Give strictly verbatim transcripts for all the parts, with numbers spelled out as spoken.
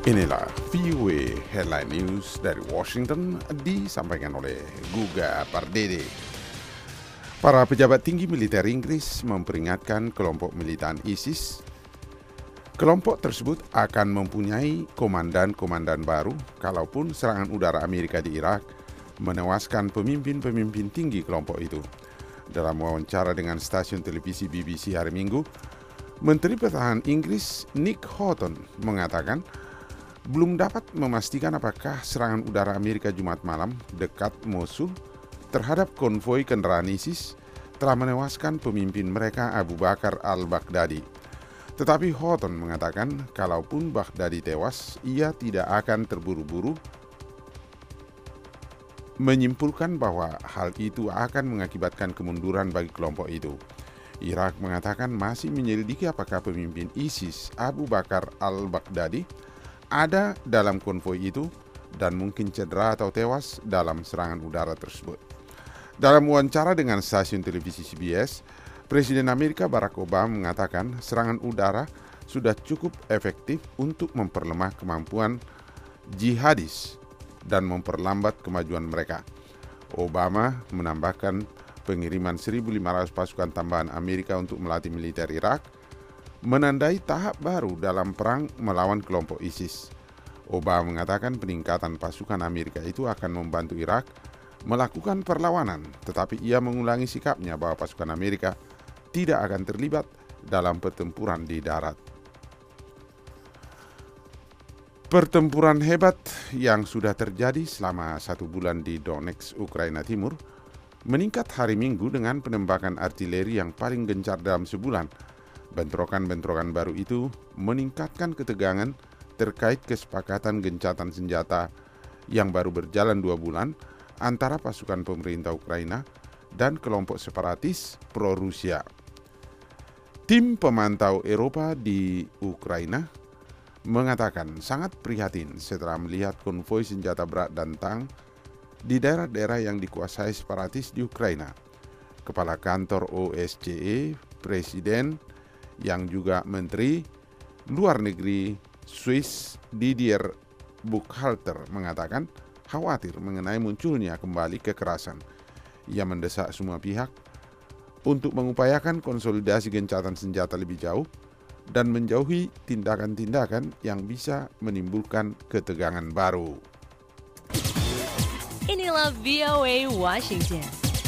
Inilah V O A Headline News dari Washington disampaikan oleh Guga Pardede. Para pejabat tinggi militer Inggris memperingatkan kelompok militan ISIS. Kelompok tersebut akan mempunyai komandan-komandan baru kalaupun serangan udara Amerika di Irak menewaskan pemimpin-pemimpin tinggi kelompok itu. Dalam wawancara dengan stasiun televisi B B C hari Minggu, Menteri Pertahanan Inggris Nick Houghton mengatakan belum dapat memastikan apakah serangan udara Amerika Jumat malam dekat Mosul terhadap konvoi kendaraan ISIS telah menewaskan pemimpin mereka Abu Bakar al-Baghdadi. Tetapi Houghton mengatakan kalaupun Baghdadi tewas, ia tidak akan terburu-buru menyimpulkan bahwa hal itu akan mengakibatkan kemunduran bagi kelompok itu. Irak mengatakan masih menyelidiki apakah pemimpin ISIS Abu Bakar al-Baghdadi ada dalam konvoi itu dan mungkin cedera atau tewas dalam serangan udara tersebut. Dalam wawancara dengan stasiun televisi C B S, Presiden Amerika Barack Obama mengatakan serangan udara sudah cukup efektif untuk memperlemah kemampuan jihadis dan memperlambat kemajuan mereka. Obama menambahkan pengiriman seribu lima ratus pasukan tambahan Amerika untuk melatih militer Irak menandai tahap baru dalam perang melawan kelompok ISIS. Obama mengatakan peningkatan pasukan Amerika itu akan membantu Irak melakukan perlawanan, tetapi ia mengulangi sikapnya bahwa pasukan Amerika tidak akan terlibat dalam pertempuran di darat. Pertempuran hebat yang sudah terjadi selama satu bulan di Donetsk, Ukraina Timur, meningkat hari Minggu dengan penembakan artileri yang paling gencar dalam sebulan. Bentrokan-bentrokan baru itu meningkatkan ketegangan terkait kesepakatan gencatan senjata yang baru berjalan dua bulan antara pasukan pemerintah Ukraina dan kelompok separatis pro-Rusia. Tim pemantau Eropa di Ukraina mengatakan sangat prihatin setelah melihat konvoi senjata berat dan tank di daerah-daerah yang dikuasai separatis di Ukraina. Kepala kantor O S C E, Presiden yang juga Menteri Luar Negeri Swiss Didier Buchhalter mengatakan khawatir mengenai munculnya kembali kekerasan. Ia mendesak semua pihak untuk mengupayakan konsolidasi gencatan senjata lebih jauh dan menjauhi tindakan-tindakan yang bisa menimbulkan ketegangan baru. Inilah V O A Washington.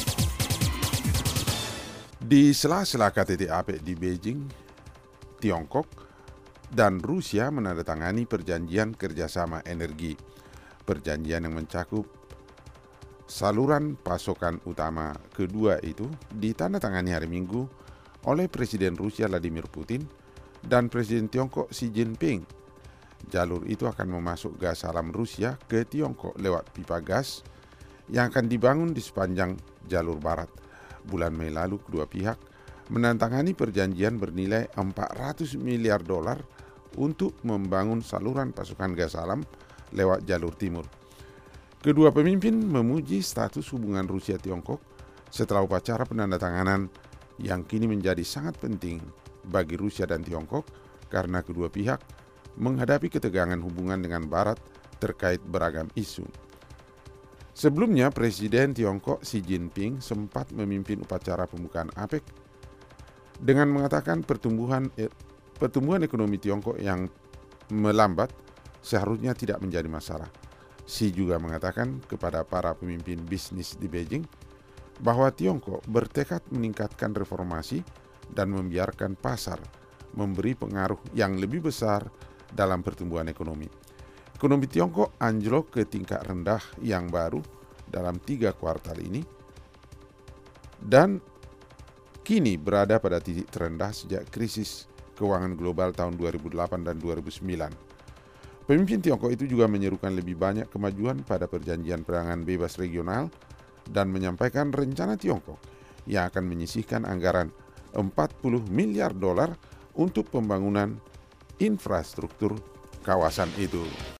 Di sela-sela K T T A P E C di Beijing, Tiongkok dan Rusia menandatangani perjanjian kerjasama energi. Perjanjian yang mencakup saluran pasokan utama kedua itu ditandatangani hari Minggu oleh Presiden Rusia Vladimir Putin dan Presiden Tiongkok Xi Jinping. Jalur itu akan memasuk gas alam Rusia ke Tiongkok lewat pipa gas yang akan dibangun di sepanjang jalur barat. Bulan Mei lalu kedua pihak menandatangani perjanjian bernilai empat ratus miliar dolar untuk membangun saluran pasokan gas alam lewat jalur timur. Kedua pemimpin memuji status hubungan Rusia-Tiongkok setelah upacara penandatanganan yang kini menjadi sangat penting bagi Rusia dan Tiongkok karena kedua pihak menghadapi ketegangan hubungan dengan Barat terkait beragam isu. Sebelumnya, Presiden Tiongkok Xi Jinping sempat memimpin upacara pembukaan A P E C dengan mengatakan pertumbuhan pertumbuhan ekonomi Tiongkok yang melambat seharusnya tidak menjadi masalah. Xi juga mengatakan kepada para pemimpin bisnis di Beijing bahwa Tiongkok bertekad meningkatkan reformasi dan membiarkan pasar memberi pengaruh yang lebih besar dalam pertumbuhan ekonomi. Ekonomi Tiongkok anjlok ke tingkat rendah yang baru dalam tiga kuartal ini dan kini berada pada titik terendah sejak krisis keuangan global tahun dua ribu delapan dan dua ribu sembilan. Pemimpin Tiongkok itu juga menyerukan lebih banyak kemajuan pada perjanjian perdagangan bebas regional dan menyampaikan rencana Tiongkok yang akan menyisihkan anggaran empat puluh miliar dolar untuk pembangunan infrastruktur kawasan itu.